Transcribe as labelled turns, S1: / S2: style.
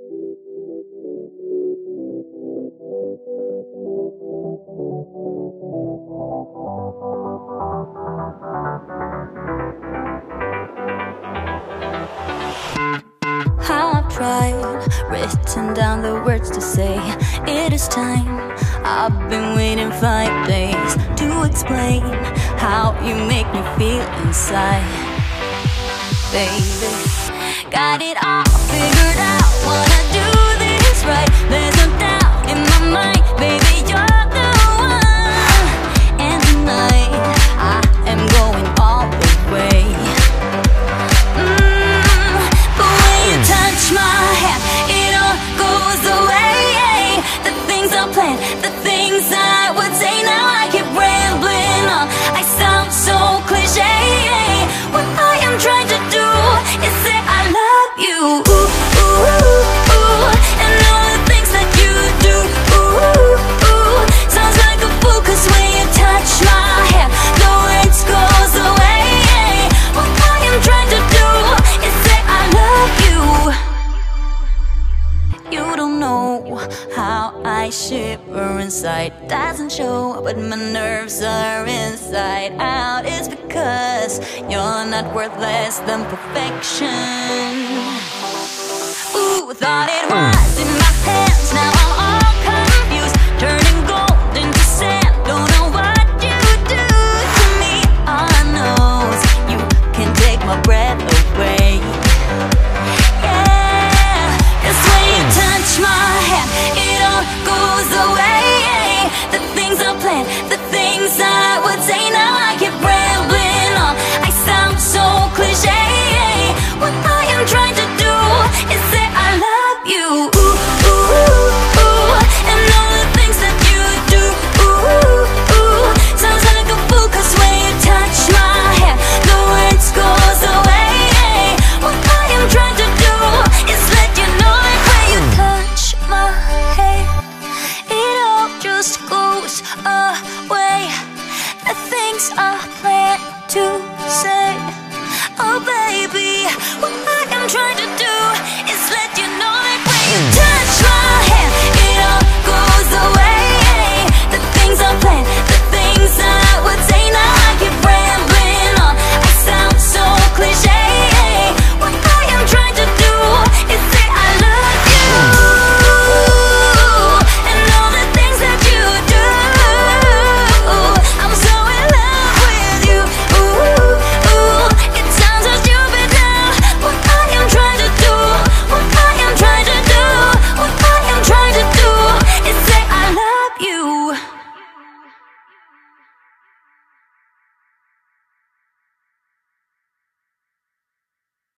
S1: I've tried, written down the words to say it is time. I've been waiting 5 days to explain how you make me feel inside. Baby, got it all figured out, wanna do this right. There's no doubt in my mind, baby, you're the one. And tonight, I am going all the way. But when you touch my hand, it all goes away. The things I planned, the things I would say, now I keep rambling on. I sound so cliche. What I am trying to do is say I love you. Ooh, ooh, ooh, ooh. And all the things that you do. Ooh, ooh. Sounds like a fool, 'cause when you touch my hand, the words goes away. What I am trying to do is say I love you. You don't know how I shiver inside. Doesn't show, but my nerves are inside out. It's because you're not worth less than perfection. Ooh, thought it was